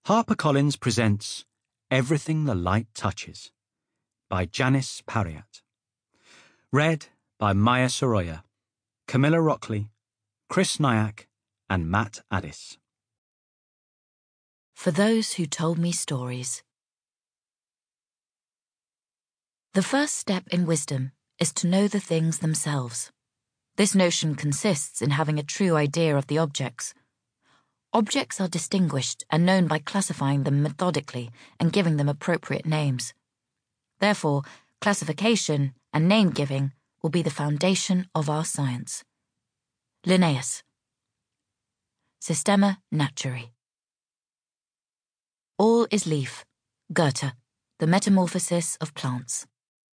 HarperCollins presents Everything the Light Touches by Janice Parriott. Read by Maya Soroya, Camilla Rockley, Chris Nyack, and Matt Addis. For those who told me stories. The first step in wisdom is to know the things themselves. This notion consists in having a true idea of the objects. Objects are distinguished and known by classifying them methodically and giving them appropriate names. Therefore, classification and name-giving will be the foundation of our science. Linnaeus. Systema Naturae. All is leaf. Goethe. The Metamorphosis of Plants.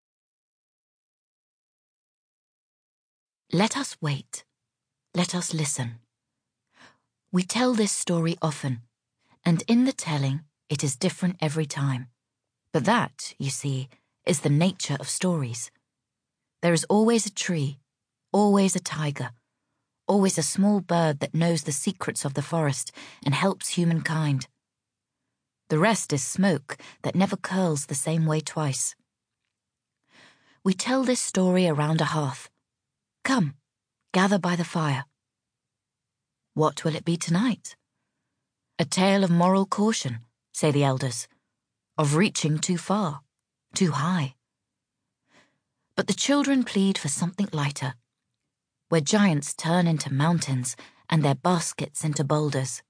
Let us wait. Let us listen. We tell this story often, and in the telling, it is different every time. But that, you see, is the nature of stories. There is always a tree, always a tiger, always a small bird that knows the secrets of the forest and helps humankind. The rest is smoke that never curls the same way twice. We tell this story around a hearth. Come, gather by the fire. What will it be tonight? A tale of moral caution, say the elders, of reaching too far, too high. But the children plead for something lighter, where giants turn into mountains and their baskets into boulders.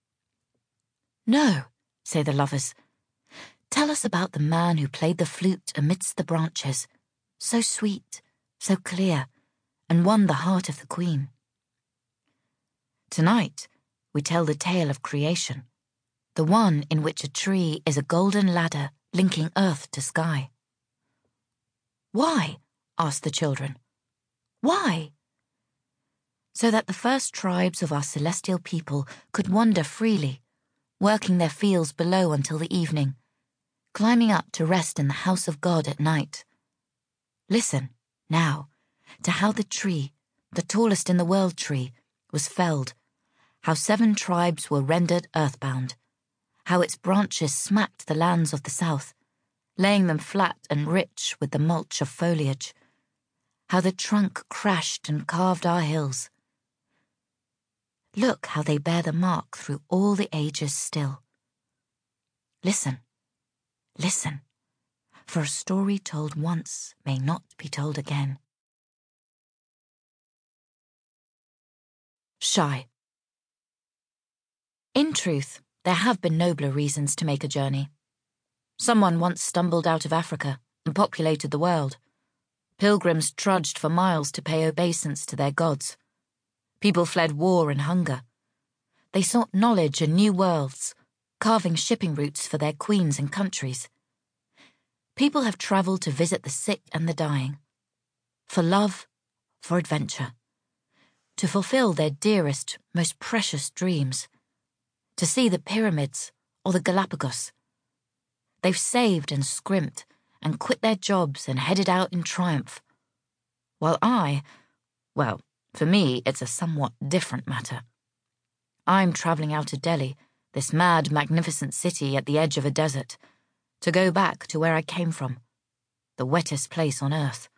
No, say the lovers, tell us about the man who played the flute amidst the branches, so sweet, so clear, and won the heart of the queen. Tonight, we tell the tale of creation, the one in which a tree is a golden ladder linking earth to sky. Why? Asked the children. Why? So that the first tribes of our celestial people could wander freely, working their fields below until the evening, climbing up to rest in the house of God at night. Listen, now, to how the tree, the tallest in the world tree, was felled, how 7 tribes were rendered earthbound, how its branches smacked the lands of the south, laying them flat and rich with the mulch of foliage, how the trunk crashed and carved our hills. Look how they bear the mark through all the ages still. Listen, listen, for a story told once may not be told again. Shy. In truth, there have been nobler reasons to make a journey. Someone once stumbled out of Africa and populated the world. Pilgrims trudged for miles to pay obeisance to their gods. People fled war and hunger. They sought knowledge and new worlds, carving shipping routes for their queens and countries. People have travelled to visit the sick and the dying, for love, for adventure, to fulfill their dearest, most precious dreams, to see the pyramids or the Galapagos. They've saved and scrimped and quit their jobs and headed out in triumph. While well, for me, it's a somewhat different matter. I'm travelling out of Delhi, this mad, magnificent city at the edge of a desert, to go back to where I came from, the wettest place on earth.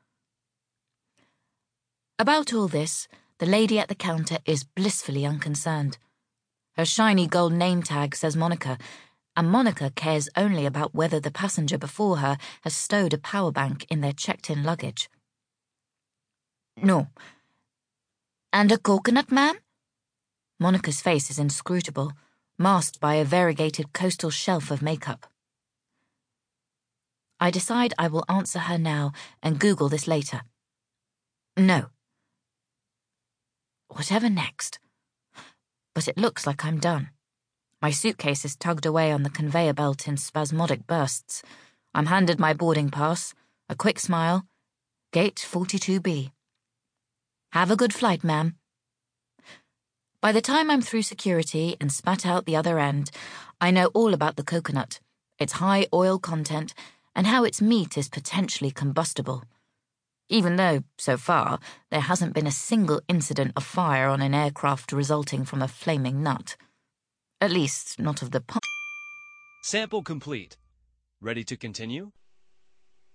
About all this, the lady at the counter is blissfully unconcerned. Her shiny gold name tag says Monica, and Monica cares only about whether the passenger before her has stowed a power bank in their checked-in luggage. No. And a coconut, ma'am? Monica's face is inscrutable, masked by a variegated coastal shelf of makeup. I decide I will answer her now and Google this later. No. Whatever next? But it looks like I'm done. My suitcase is tugged away on the conveyor belt in spasmodic bursts. I'm handed my boarding pass, a quick smile, gate 42B. Have a good flight, ma'am. By the time I'm through security and spat out the other end, I know all about the coconut, its high oil content, and how its meat is potentially combustible. Even though, so far, there hasn't been a single incident of fire on an aircraft resulting from a flaming nut. At least, not of the Sample complete. Ready to continue?